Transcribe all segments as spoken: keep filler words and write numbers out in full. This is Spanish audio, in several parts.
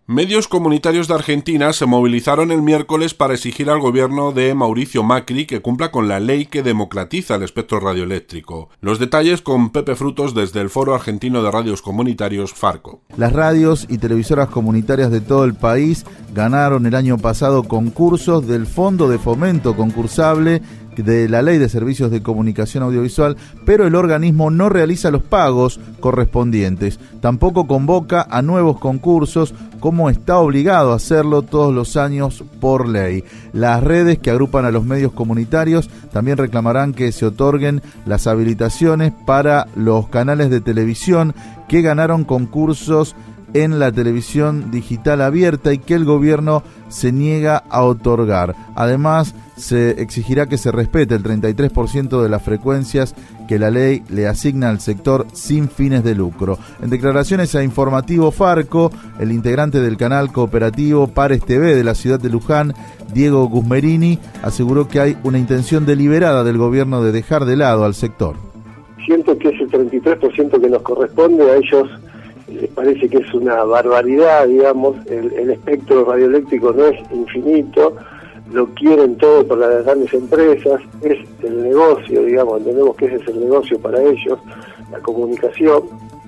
Medios comunitarios de Argentina se movilizaron el miércoles para exigir al gobierno de Mauricio Macri que cumpla con la ley que democratiza el espectro radioeléctrico. Los detalles con Pepe Frutos desde el Foro Argentino de Radios Comunitarios, Farco. Las radios y televisoras comunitarias de todo el país ganaron el año pasado concursos del Fondo de Fomento Concursable de la Ley de Servicios de Comunicación Audiovisual, pero el organismo no realiza los pagos correspondientes. Tampoco convoca a nuevos concursos, como está obligado a hacerlo todos los años por ley. Las redes que agrupan a los medios comunitarios también reclamarán que se otorguen las habilitaciones para los canales de televisión que ganaron concursos en la televisión digital abierta y que el gobierno se niega a otorgar. Además, se exigirá que se respete el treinta y tres por ciento de las frecuencias que la ley le asigna al sector sin fines de lucro. En declaraciones a Informativo Farco, el integrante del canal cooperativo Pares T V de la ciudad de Luján, Diego Gusmerini, aseguró que hay una intención deliberada del gobierno de dejar de lado al sector. Siento que ese treinta y tres por ciento que nos corresponde a ellos les parece que es una barbaridad, digamos. El, el espectro radioeléctrico no es infinito, lo quieren todo por las grandes empresas, es el negocio, digamos, entendemos que ese es el negocio para ellos, la comunicación,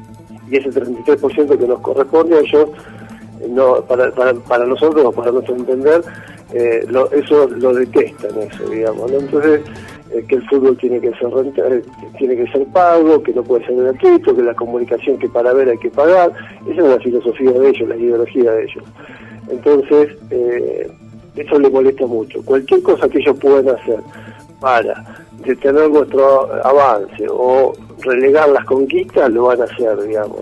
y ese treinta y tres por ciento que nos corresponde a ellos, no, para, para, para nosotros, o para nuestro entender, eh, lo, eso lo detestan, eso, digamos, ¿no? Entonces, eh, que el fútbol tiene que ser rentable, tiene que ser pago, que no puede ser gratuito, que la comunicación que para ver hay que pagar. Esa es la filosofía de ellos, la ideología de ellos. Entonces, eh, eso le molesta mucho. Cualquier cosa que ellos puedan hacer para detener nuestro avance o relegar las conquistas, lo van a hacer, digamos.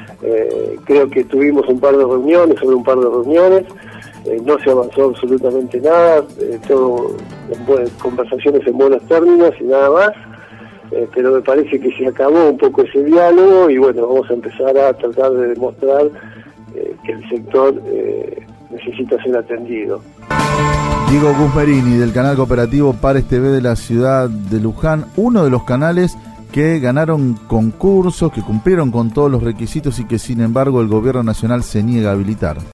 Eh, creo que tuvimos un par de reuniones, sobre un par de reuniones, eh, no se avanzó absolutamente nada, eh, todo en buenas, conversaciones en buenos términos y nada más, eh, pero me parece que se acabó un poco ese diálogo y bueno, vamos a empezar a tratar de demostrar eh, que el sector eh, necesita ser atendido. Diego Gusmerini, del canal cooperativo Pares T V de la ciudad de Luján, uno de los canales que ganaron concursos, que cumplieron con todos los requisitos y que sin embargo el gobierno nacional se niega a habilitar.